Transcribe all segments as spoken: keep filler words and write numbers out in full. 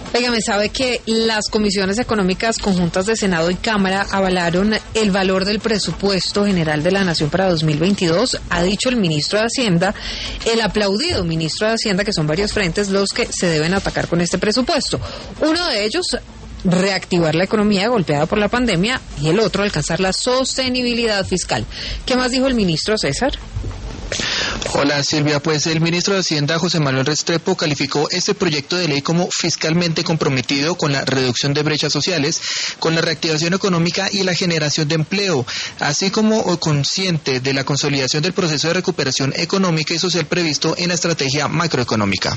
Óigame, ¿sabe que las comisiones económicas conjuntas de Senado y Cámara avalaron el valor del presupuesto general de la Nación para dos mil veintidós? Ha dicho el ministro de Hacienda, el aplaudido ministro de Hacienda, que son varios frentes los que se deben atacar con este presupuesto. Uno de ellos, reactivar la economía golpeada por la pandemia, y el otro, alcanzar la sostenibilidad fiscal. ¿Qué más dijo el ministro, César? Hola Silvia, pues el ministro de Hacienda, José Manuel Restrepo, calificó este proyecto de ley como fiscalmente comprometido con la reducción de brechas sociales, con la reactivación económica y la generación de empleo, así como consciente de la consolidación del proceso de recuperación económica y social previsto en la estrategia macroeconómica.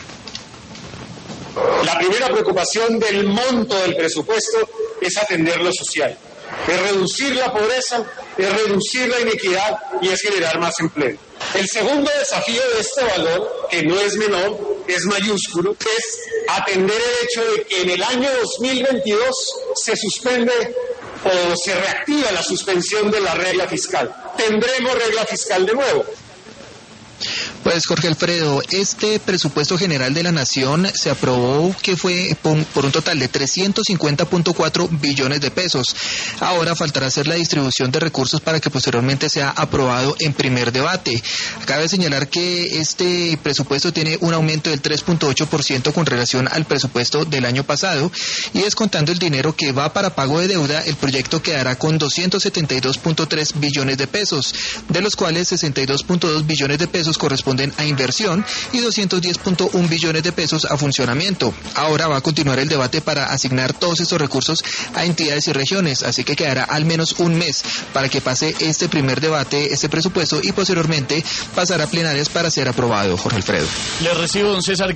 La primera preocupación del monto del presupuesto es atender lo social, es reducir la pobreza, es reducir la inequidad y es generar más empleo. El segundo desafío de este valor, que no es menor, es mayúsculo, es atender el hecho de que en el año dos mil veintidós se suspende o se reactiva la suspensión de la regla fiscal. Tendremos regla fiscal de nuevo. Pues Jorge Alfredo, este presupuesto general de la Nación se aprobó que fue por un total de trescientos cincuenta punto cuatro billones de pesos. Ahora faltará hacer la distribución de recursos para que posteriormente sea aprobado en primer debate. Cabe señalar que este presupuesto tiene un aumento del tres punto ocho por ciento con relación al presupuesto del año pasado, y descontando el dinero que va para pago de deuda, el proyecto quedará con doscientos setenta y dos punto tres billones de pesos, de los cuales sesenta y dos punto dos billones de pesos corresponden a inversión y doscientos diez punto uno billones de pesos a funcionamiento. Ahora va a continuar el debate para asignar todos estos recursos a entidades y regiones, así que quedará al menos un mes para que pase este primer debate, este presupuesto, y posteriormente pasará a plenarias para ser aprobado. Jorge Alfredo. Le recibo, don César.